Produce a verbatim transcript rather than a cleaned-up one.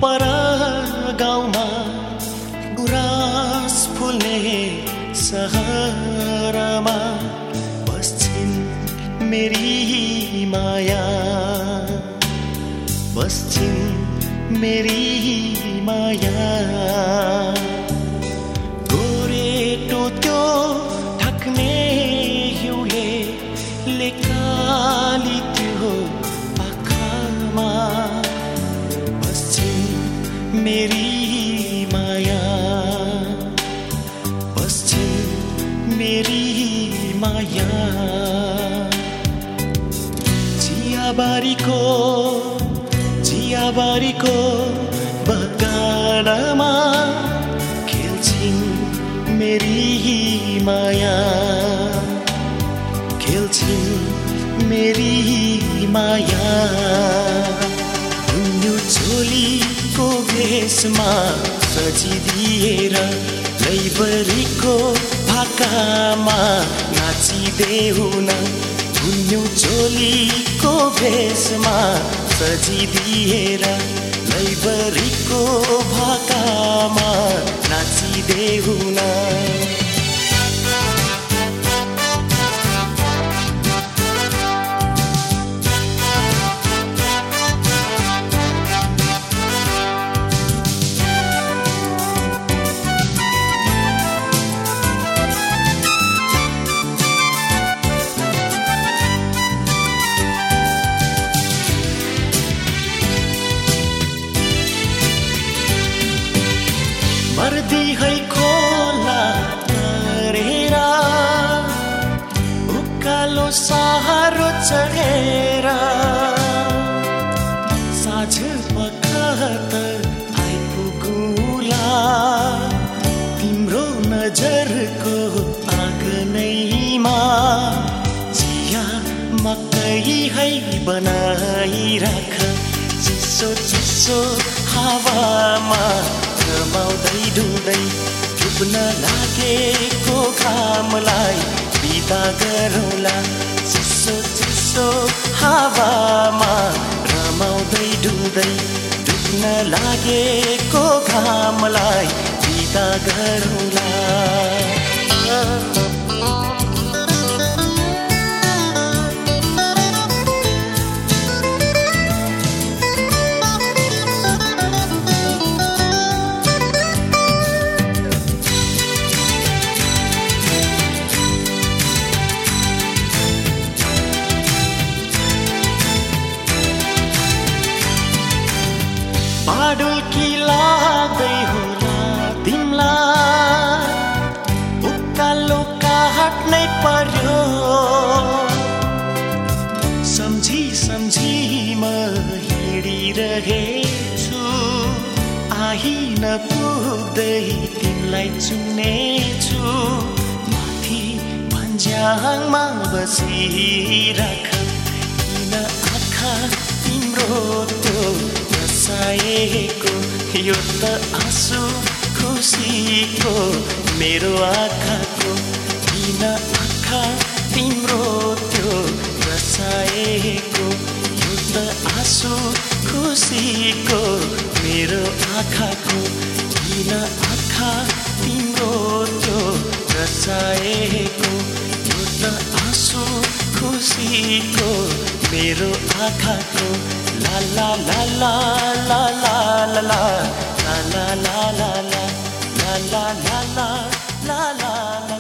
पर गाउँमा गुराँस फुल्ने सहरमा बस्छिन् मेरी माया, बस्छिन् मेरी माया। गोरेटो त्यो ढक्ने हिउँले लेकाली त्यो आँखामा बस्छिन् मेरी माया, बस्छिन् मेरी माया। चियाबारीको चियाबारीको बगानमा खेल्छिन् मेरी माया, खेल्छिन् मेरी माया। गुन्यु चोलीको भेषमा सजिदिएर लैबरीको भाकामा नाचिदेऊ न। गुन्यु चोलीको भेषमा सजिदिएर लैबरीको भाकामा नाचिदेऊ न। मर्दी है खोला तरेर उकालो सहारो चढेर साँझ पखत आइपुगुला तिम्रो नजरको आँगनैमा। चिया मकै है बनाइराख चिसो चिसो हावामा रमाउँदै डुल्दै डुब्न लागेको घामलाई बिदा गरौँला। चिसो चिसो हावामा रमाउँदै डुल्दै डुब्न लागेको घामलाई बिदा गरौँला। पाडुल्की लाग्दै होला तिमलाई उकालो काट्नै पर्यो। सम्झी सम्झी म हिँडिरहेछु आही नपुग्दै तिमीलाई चुनेछु। माथि भन्ज्याङमा बसिराख किन आँखा तिम्रो त्यो बसाएको। यो त आँसु खुसीको मेरो आँखाको किन आँखा तिम्रो त्यो बसाएको। यो त आँसु खुसीको मेरो आँखाको किन आँखा तिम्रो त्यो बसाएको। यो त आँसु खुसीको मेरो आँखाको। La la la la la la la la la la la la la la la la la la la